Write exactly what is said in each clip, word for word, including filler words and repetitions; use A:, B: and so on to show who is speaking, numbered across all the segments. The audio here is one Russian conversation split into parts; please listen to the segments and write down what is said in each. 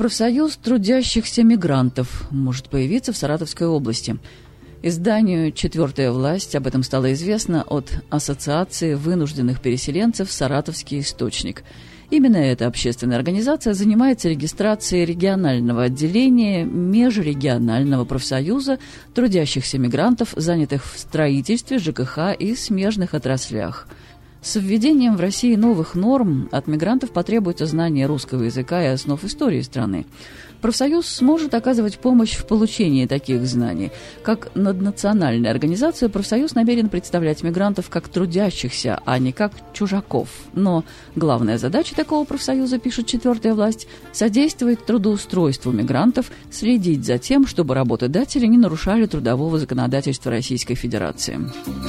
A: Профсоюз трудящихся мигрантов может появиться в Саратовской области. Изданию «Четвертая власть» об этом стало известно от Ассоциации вынужденных переселенцев «Саратовский источник». Именно эта общественная организация занимается регистрацией регионального отделения межрегионального профсоюза трудящихся мигрантов, занятых в строительстве, ЖКХ и смежных отраслях. С введением в России новых норм от мигрантов потребуется знание русского языка и основ истории страны. Профсоюз сможет оказывать помощь в получении таких знаний. Как наднациональная организация, профсоюз намерен представлять мигрантов как трудящихся, а не как чужаков. Но главная задача такого профсоюза, пишет «Четвертая власть», содействовать трудоустройству мигрантов, следить за тем, чтобы работодатели не нарушали трудового законодательства Российской Федерации.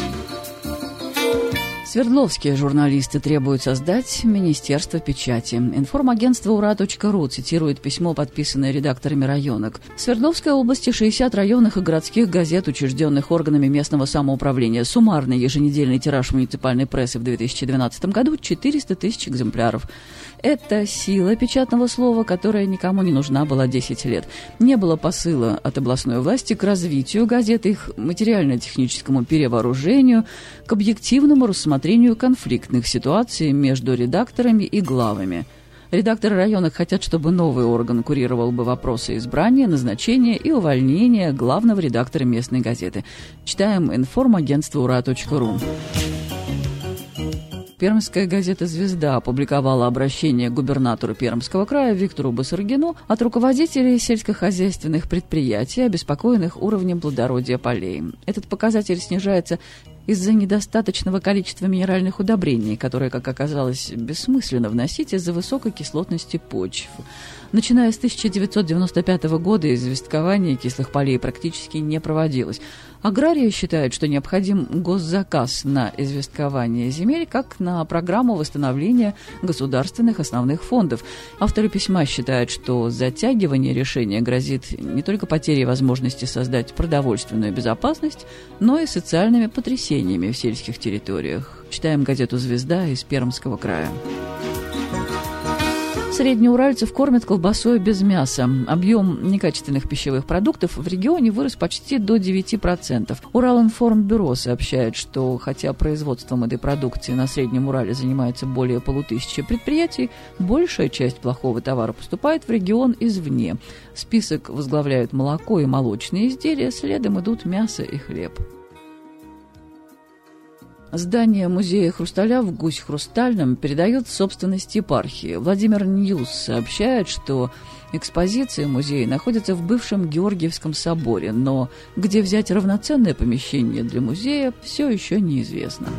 A: Свердловские журналисты требуют создать Министерство печати. Информагентство ура точка ру цитирует письмо, подписанное редакторами районок. В Свердловской области шестьдесят районных и городских газет, учрежденных органами местного самоуправления. Суммарный еженедельный тираж муниципальной прессы в две тысячи двенадцатом году – четыреста тысяч экземпляров. Это сила печатного слова, которая никому не нужна была десять лет. Не было посыла от областной власти к развитию газет, их материально-техническому перевооружению, к объективному рассмотрению конфликтных ситуаций между редакторами и главами. Редакторы районов хотят, чтобы новый орган курировал бы вопросы избрания, назначения и увольнения главного редактора местной газеты. Читаем информагентство ура точка ру. Пермская газета «Звезда» опубликовала обращение к губернатору Пермского края Виктору Басаргину от руководителей сельскохозяйственных предприятий, обеспокоенных уровнем плодородия полей. Этот показатель снижается из-за недостаточного количества минеральных удобрений, которые, как оказалось, бессмысленно вносить из-за высокой кислотности почв. Начиная с тысяча девятьсот девяносто пятого года известкование кислых полей практически не проводилось. Аграрии считают, что необходим госзаказ на известкование земель, как на программу восстановления государственных основных фондов. Авторы письма считают, что затягивание решения грозит не только потерей возможности создать продовольственную безопасность, но и социальными потрясениями в сельских территориях. Читаем газету «Звезда» из Пермского края. Среднеуральцев кормят колбасой без мяса. Объем некачественных пищевых продуктов в регионе вырос почти до девяти процентов. Уралинформбюро сообщает, что хотя производством этой продукции на Среднем Урале занимается более полутысячи предприятий, большая часть плохого товара поступает в регион извне. Список возглавляют молоко и молочные изделия, следом идут мясо и хлеб. Здание музея хрусталя в Гусь-Хрустальном передает собственность епархии. Владимир Ньюс сообщает, что экспозиции музея находятся в бывшем Георгиевском соборе, но где взять равноценное помещение для музея, все еще неизвестно.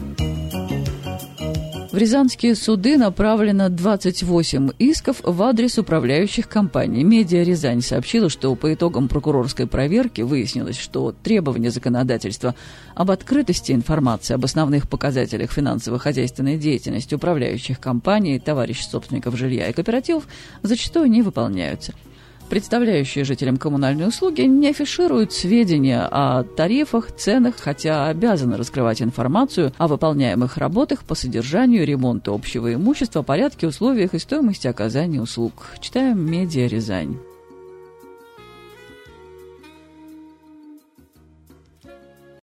A: В рязанские суды направлено двадцать восемь исков в адрес управляющих компаний. Медиа «Рязань» сообщила, что по итогам прокурорской проверки выяснилось, что требования законодательства об открытости информации об основных показателях финансово-хозяйственной деятельности управляющих компаний, товарищ собственников жилья и кооперативов зачастую не выполняются. Представляющие жителям коммунальные услуги не афишируют сведения о тарифах, ценах, хотя обязаны раскрывать информацию о выполняемых работах по содержанию, ремонту общего имущества, порядке, условиях и стоимости оказания услуг. Читаем «Медиа Рязань».